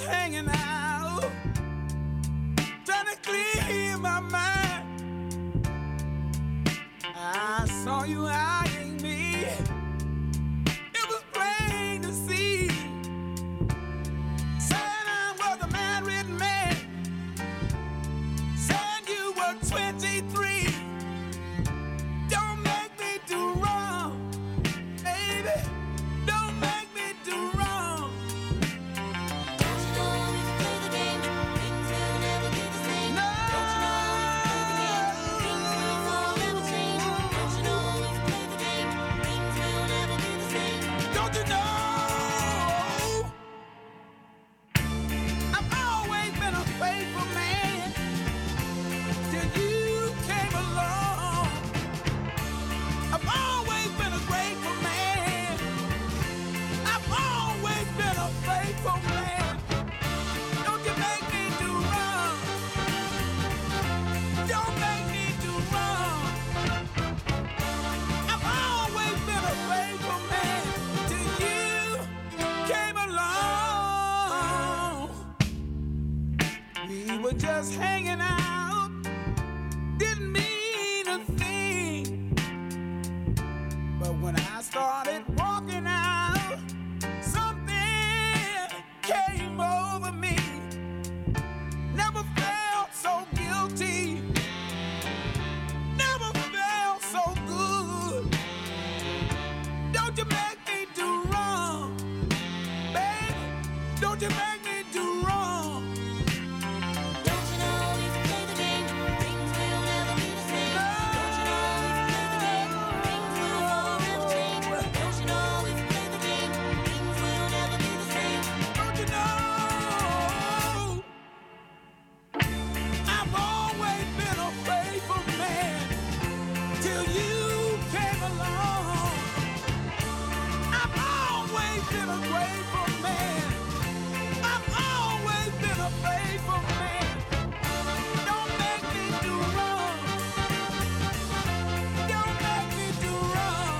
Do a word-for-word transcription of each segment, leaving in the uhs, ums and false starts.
hanging out, trying to clear my mind. I saw you eyeing me. It was plain to see. Said I was a married man. Said you were twenty-three. Don't make me do wrong, baby. Don't make me do wrong. Don't you know if you play the game, things will never be the same? No. Don't you know if you play the game, things will forever change? Don't you know if you play the game, things will never be the same? Don't you know? I've always been a faithful man till you came along. I've always been a grateful man. I've always been a faithful man. Don't you make me do wrong. Don't make me do wrong. I've always been a faithful man till you came along. We were just hanging out, didn't mean a thing. But when I started walking out, something came over me. Never felt so guilty. Never felt so good. Don't you make me do wrong, baby. Don't you make me do wrong. Don't you know if you play the game, things will never be the same? Don't you know if you play the game, things will forever change? Don't you know if you play the game, things will never be the same? Don't you know? I've always been a faithful man till you came along. I've always been a grateful man. I've always been a faithful man. Don't make me do wrong. Don't make me do wrong.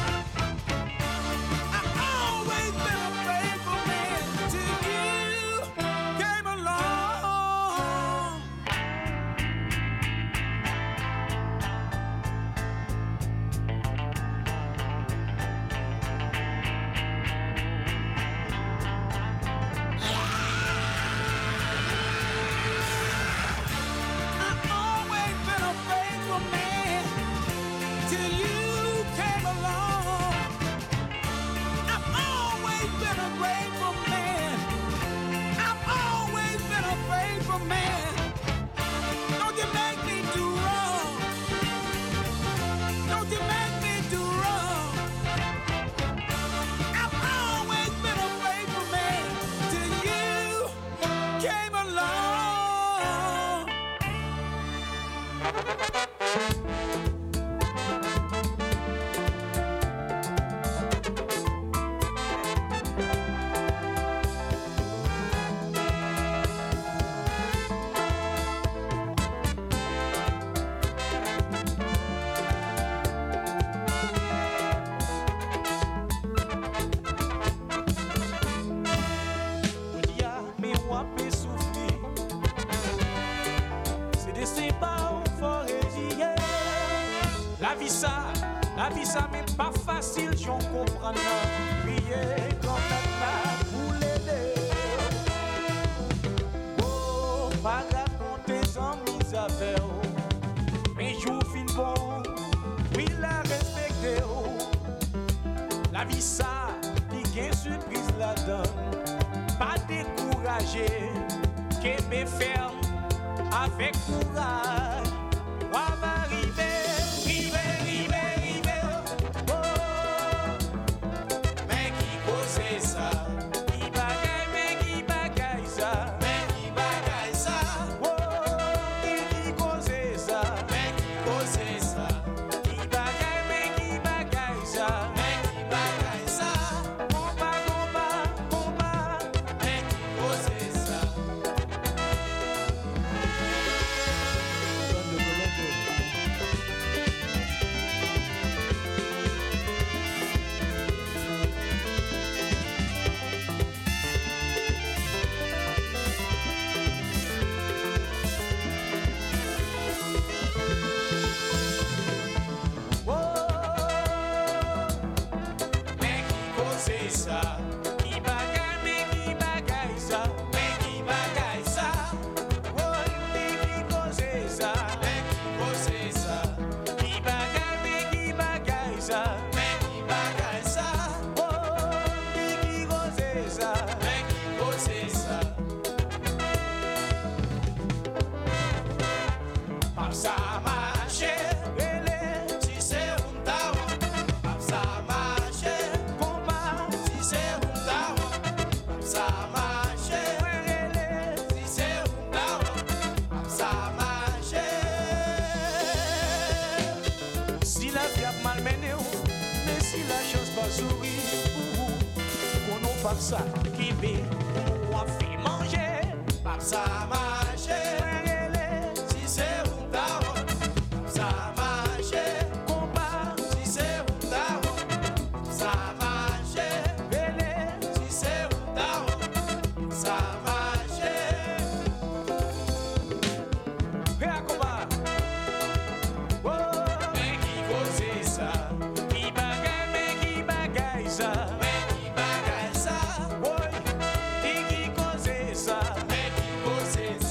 I've always been a faithful man till you came along. I've always been a faithful man till you came along. I've always been a grateful man. I've always been a faithful man. Don't you make me do wrong. Don't you make me do wrong. I've always been a faithful man till you came along. Dia me wape souffri. C'est des sépales forêts. La vie ça, la vie ça mais pas facile, j'en comprends pas. Prier quand même pas pour l'aider. Oh, pas raconter sans mise à faire. Mais jour fin bon, oui la respecter. La vie ça, qui gagne surprise la donne. Pas décourager, qu'aimer faire avec courage. On va arriver, arriver, arriver, arriver. Oh, mais qui cause ça? Qui bagaille, mais qui bagaille ça? Mais qui bagaille ça? Oh, qui qui cause ça? Mais qui cause ça? Qui bagaille, mais qui bagaille ça? Mais qui bagaille ça? Combat, combat, combat. Mais qui cause ça? cause ça? Qui bagay, mais qui bagay ça? Mais qui bagay ça? Oh, mais qui cause ça? Mais qui cause ça? Qui bagay, mais qui bagay ça? Mais qui bagay ça? Oh, mais qui cause ça? Mais qui cause ça? Par ça marche, elle si c'est un tawa. Par ça marche, combat si c'est un tawa. Par ça marche, elle si c'est un tawa. Par ça marche. Si la vie a malmené, mais si la chance pas sourire, pour nous par ça qui vit, on a fait manger. Par ça marche, elle si c'est un tawa. Ça marche, combat, si c'est un tawa. Ça marche, belé, si c'est un tawa. Ça marche. Fais un combat. Oh, mais qui cause ça? Qui bagaille, mais qui bagaille ça? Mais qui bagaille ça? Oui, qui qui cause ça? Mais qui cause ça?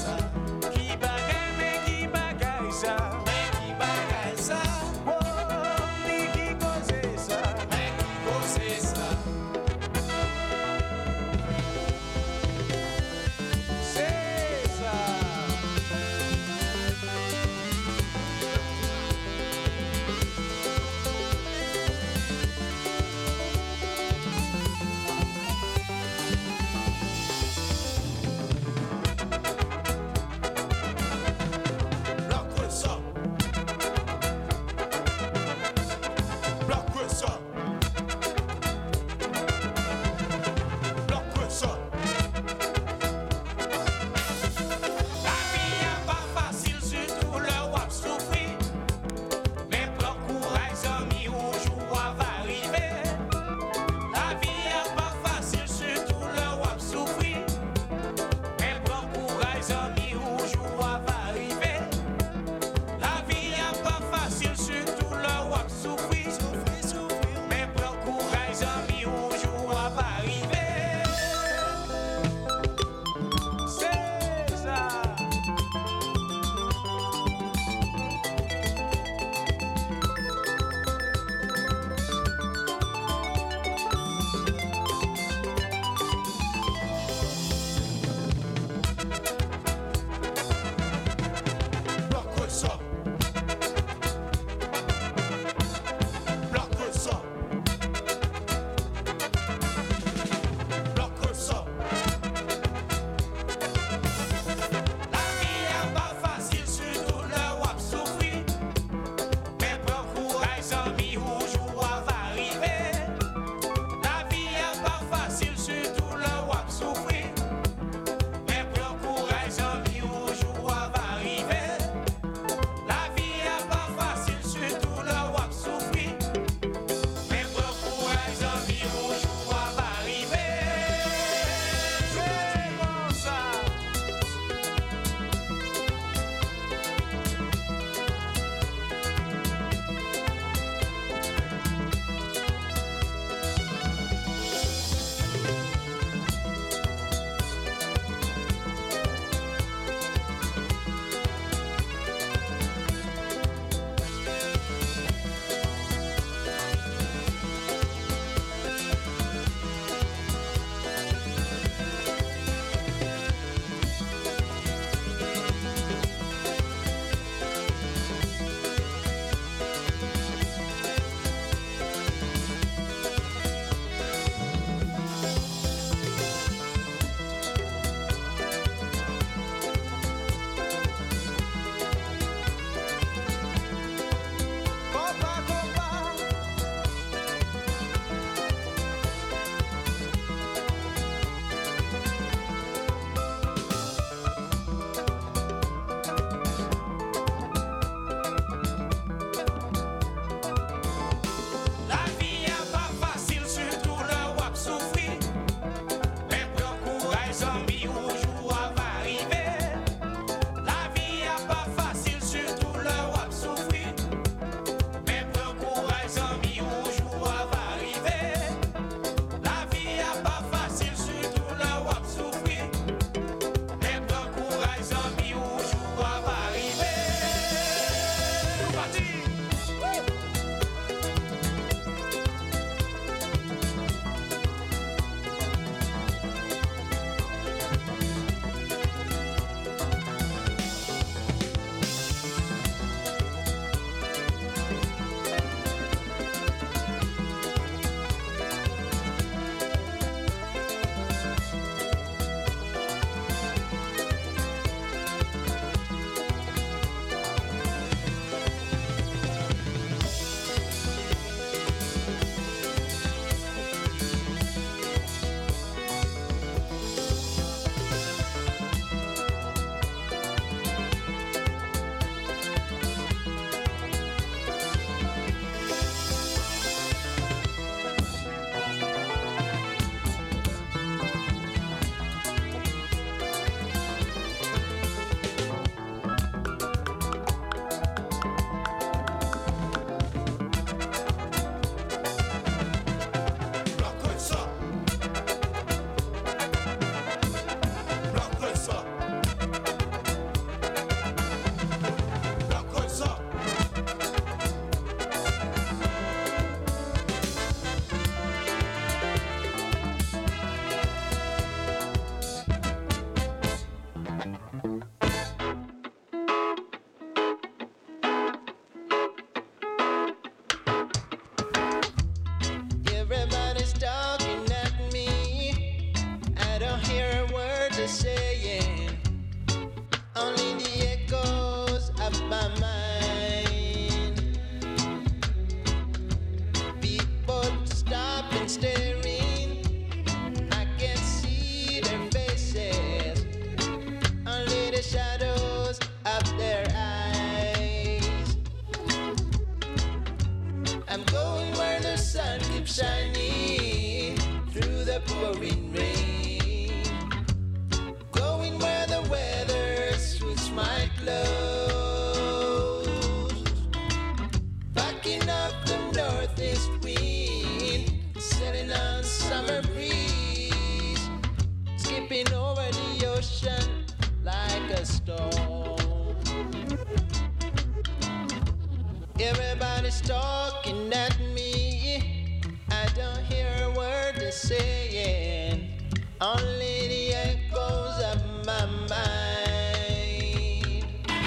everybody's talking at me. I don't hear a word they're saying, only the echoes of my mind.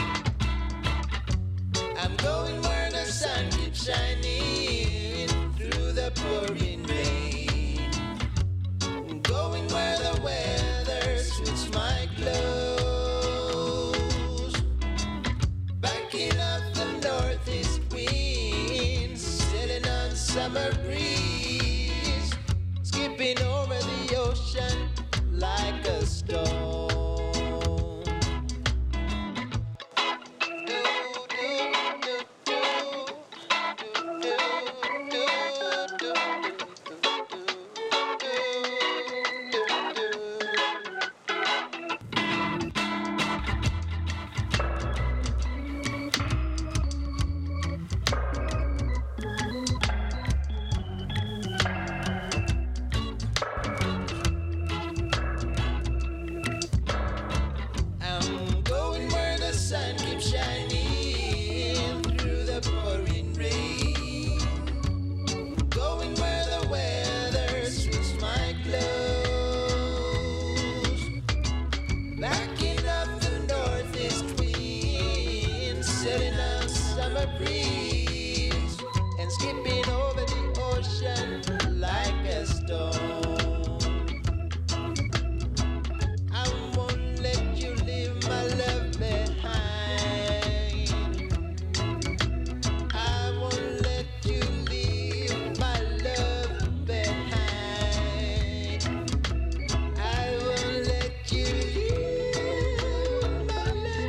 I'm going where the sun keeps shining through the pouring rain. I'm going where the weather suits my clothes. Backing up the northeast wind, sailing on summer breeze, skipping over the ocean like a stone. I'm going where the sun keeps shining through the pouring rain. Going where the weather suits my clothes. Backing up the northeast wind, setting on summer breeze, and skipping over the ocean like a stone. I won't let you leave my love behind. I won't let you leave my love behind. I won't let you leave my love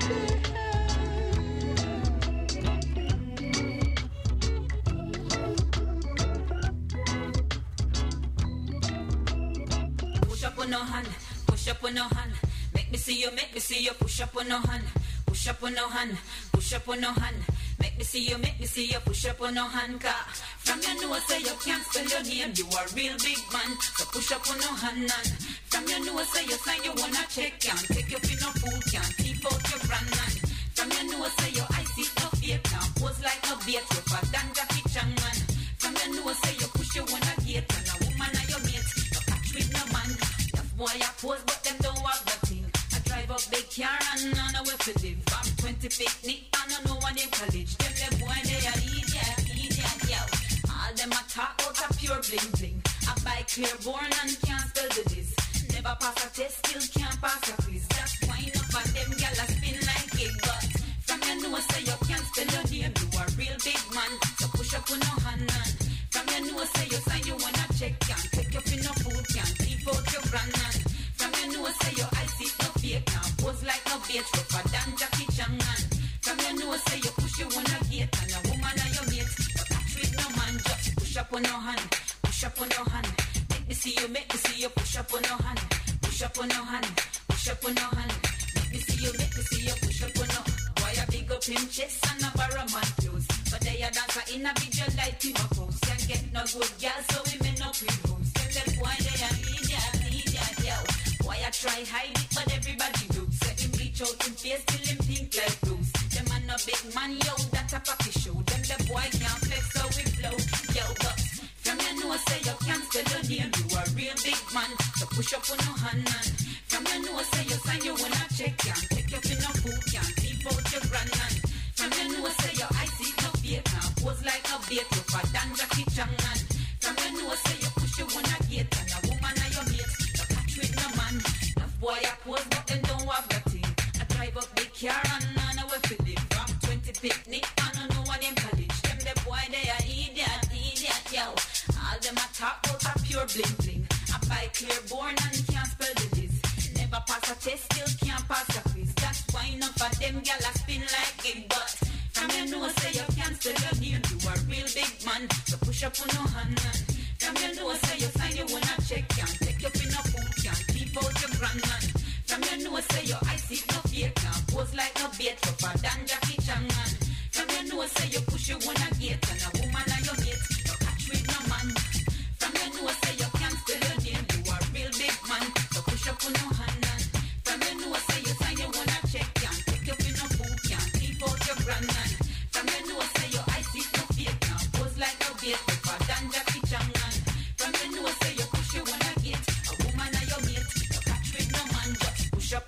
Push up on no hand, push up on no hand. Make me see you, make me see you. Push up on no hand, push up on no hand, push up on no hand. Make me see you, make me see you. Push up on no hand, car. From your nose say you can't spell your name. You are real big man, so push up on no hand. And from your nose say you sign you wanna check. Can't take you for no fool, can't keep out your brand man. From your nose say your eyes see no fake. Can't pose like no bait, you fat than Jackie Chan man. From your nose say you push you wanna gate. And a woman are your mate, no catch with no man. Tough boy I pose but them don't have the thing. I drive up big car and I know where to live. I'm twenty picnic and I know one in college. Them the boy they are idiot, idiot, yo. All them a talk out a pure bling bling. I buy Clearborn and can't spell the diss. Never pass a test, still can't pass a quiz. That's why enough of them gyal a spin like it. But from your nose say you can't spell your name. You a real big man, so push up on no hand. And from your nose say you sign you wanna check. Can't take you for no food, can't keep out your brand. And from your nose say your eyes see no fake. Can't pose like no bait, rougher than Jackie Chan. And from your nose say you push you wanna gate. And a woman are your mate, but catch with no man. Just push up on your hand, push up on your hand. Make me see you, make me see you. Push up on your hand, push up on your hand, push up on your hand. Make me see you, make me see you. Push up on your. Boy a big up him chest and a barrow man clothes. But they a dancer in a video light in a post. Can't get no good girl, so women no pre-host. Tell them boy they a idiot, idiot, yo. Boy I try hide it, but everybody knows. Set him reach out in face till him think like Bruce. Them a no big man, yo, that's a poppy show. Them the boy can't flex, so we flow, yo, but from your nose say you can't spell your name. You a real big man, so push up on no hand. And from your nose say you sign you wanna check. Can't take you for no food, can't keep out your brand. And from your nose say your eyes see no fake. Can't pose like no bait, rougher than Jackie Chan. And from your nose say you push you wanna gate. And a woman are your mate, no catch with no man. Enough boy I pose but them don't have the thing. I drive up big car and I know where to live. From twenty picnic and I know one in college. Them the boy they are idiot, idiot, yo. All them a talk out a pure bling bling. I buy Clearborn and can't spell the diss. Never pass a test, still can't pass a quiz. That's why enough of them gyal a spin like it. But from your nose say you can't spell your name. You a real big man, so push up on no hand. And from your nose say you sign you wanna check. Can't take you for no food, can't keep out your brand. And from your nose say your eyes see no fake. Can't pose like no bait, rougher than Jackie Chan. And from your nose say you push you wanna gate. And a woman are your mate, no catch with no man. From your nose say you can't spell your name. You a real big man, so push up on no hand. And from your nose say you sign you wanna check. Can't take you for no food, can't keep out your brand. And from your nose say your eyes see no fake.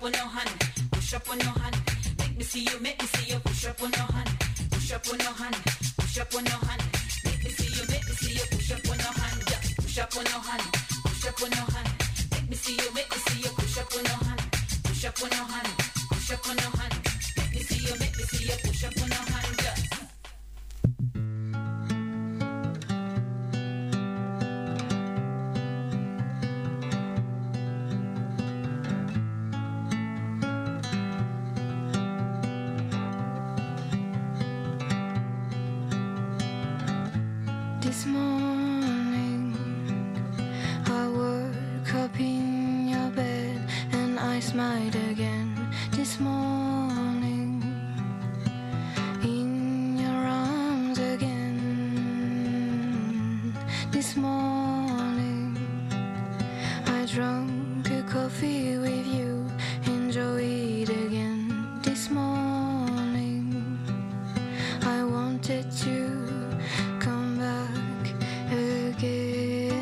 on your hand, push up on your hand. Make me see you, make me see you, push up on your hand, push up on your hand, push up on your hand. Make me see you, make me see you, push up on your hand, yeah. Push up on your hand, push up on your hand. Make me see you, make me see you, push up on your hand, push up on your hand, push up on your hand. Make me see you, make me see you, push up on your hand, yeah. This morning I woke up in your bed and I smiled again. This morning in your arms again. This morning I drank a coffee with you, enjoy it again. This morning I wanted to come back again.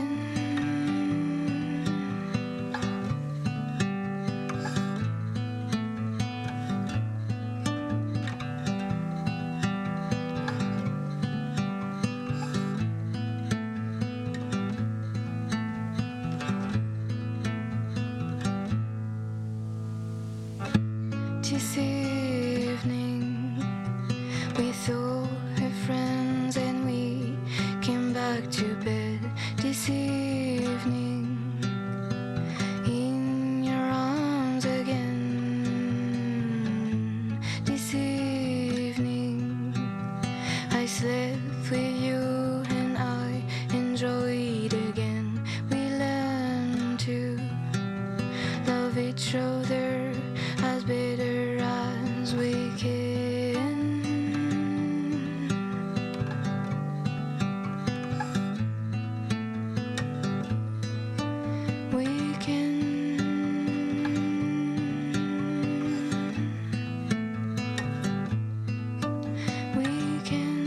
This evening we thought her friends and we came back to bed. This evening in your arms again. This evening I slept with you and I enjoyed again. We learned to love each other as better as we can. We can. We can.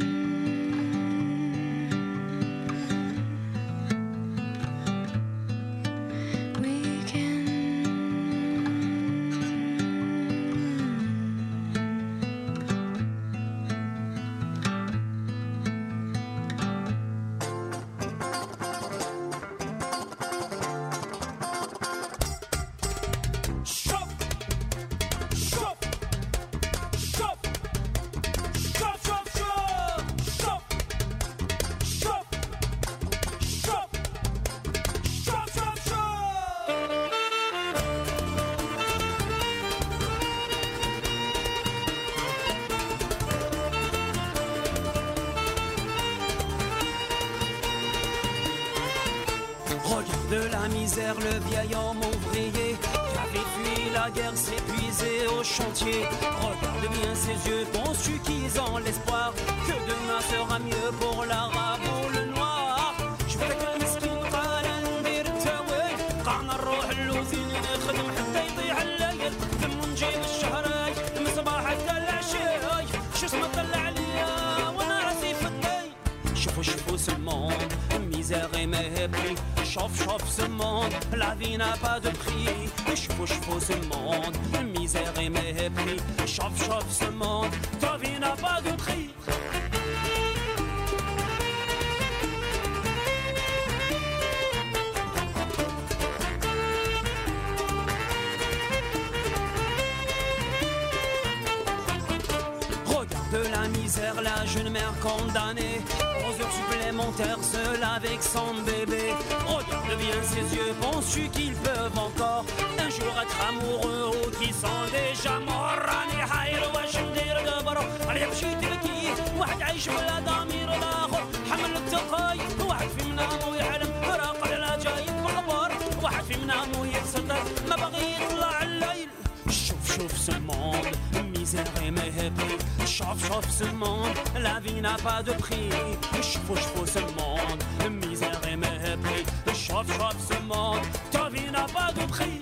We can. Shop, shop, shop, shop, shop, shop, shop, shop, shop, shop, Regarde la misère, le vieil homme ouvrier qui avait fui la guerre, s'épuisé au chantier. Regarde bien ses yeux, penses-tu qu'ils ont l'espoir que demain sera mieux pour l'arabe ou le noir? شفتك المسكين قال ندير التاويل قعنا نروح اللوزين نخدم حتى يضيع الليل ثم نجي من الشهراي من صباح حتى العشاي شو اسمه طلع ليا وانا راسي في الطي. شوفوا شوفوا ce monde, misère et mépris. Chauffe, chauffe ce monde, la vie n'a pas de prix. Chauffe, chauffe ce monde, misère et mépris. Chauffe, chauffe ce monde, ta vie n'a pas de prix. Regarde la misère, la jeune mère condamnée aux heures supplémentaires, seule avec son bébé. Regarde bien ses yeux, penses-tu qu'ils peuvent encore un jour être amoureux ou qu'ils sont déjà morts? راني حاير واش ندير دبر راني مشيت لكي واحد عايش بلا ضمير الاخر حمل التقاي واحد في منامو يعلم راقد على جاي مقبر واحد في منامو يتسطر ما باغي يطلع الليل. شوف شوف ce monde, misère et mépris. Chauffe, chauffe ce monde, la vie n'a pas de prix. Chauffe, chauffe ce monde, misère et mépris. Chauffe, chauffe ce monde, ta vie n'a pas de prix.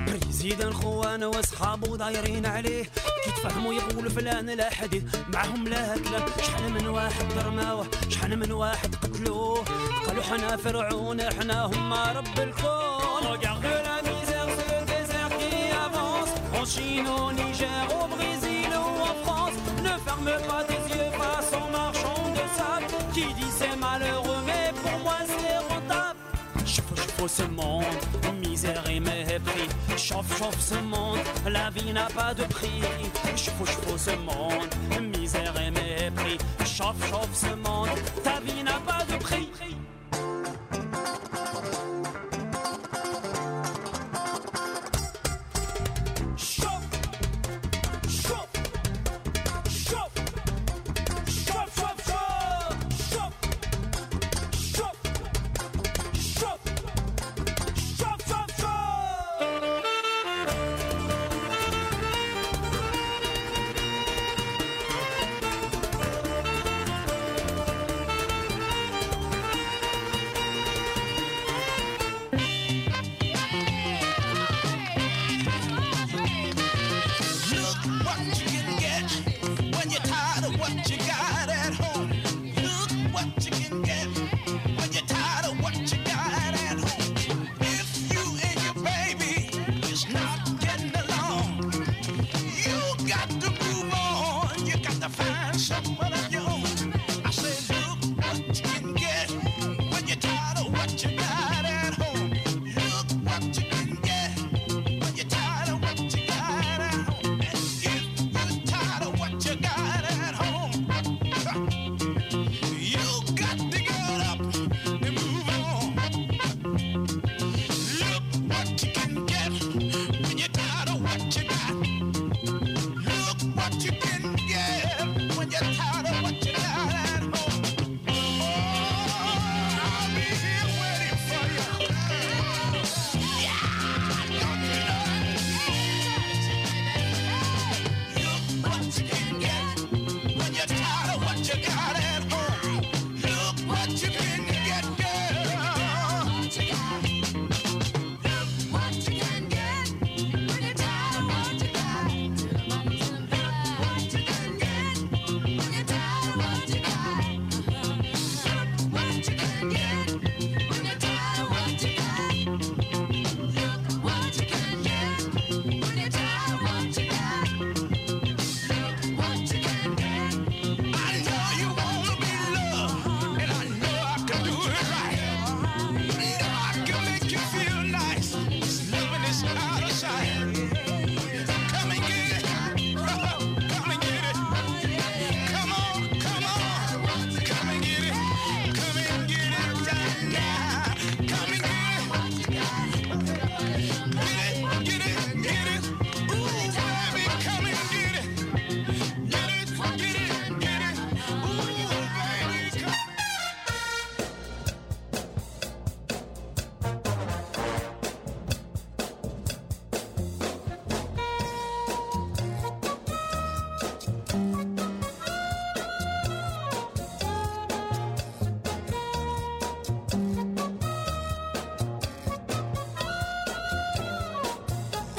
بريزيدان خوانه واصحابو دايرين عليه كي تفهموا يقولوا فلان لا حديث معهم لا كلام شحال من واحد ضرماوه شحال من واحد قتلوه قالوا حنا فرعون حنا هما رب الكون Regarde la misère, ce désert qui avance en Chine, au Niger, au Brésil ou en France. Ne ferme pas tes yeux face aux marchands de sable qui dit c'est malheureux mais pour moi c'est rentable. Chauffe, chauffe ce monde, misère et mépris. Chauffe, chauffe ce monde, la vie n'a pas de prix. Chauffe, chauffe ce monde, misère et mépris. Chauffe, chauffe ce monde, ta vie n'a pas de prix.